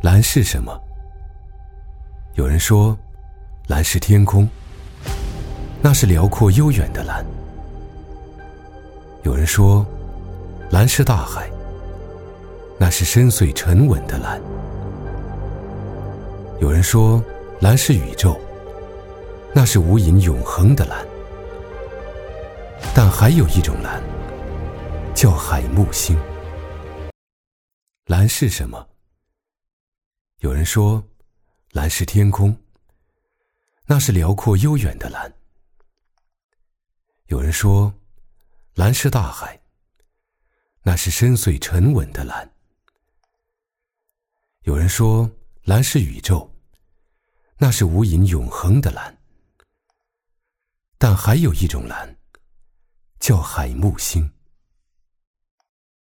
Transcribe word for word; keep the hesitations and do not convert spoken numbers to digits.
蓝是什么？有人说，蓝是天空，那是辽阔悠远的蓝。有人说，蓝是大海，那是深邃沉稳的蓝。有人说，蓝是宇宙，那是无垠永恒的蓝。但还有一种蓝，叫海木星。蓝是什么？有人说，蓝是天空，那是辽阔悠远的蓝。有人说，蓝是大海，那是深邃沉稳的蓝。有人说，蓝是宇宙，那是无垠永恒的蓝。但还有一种蓝，叫海木星。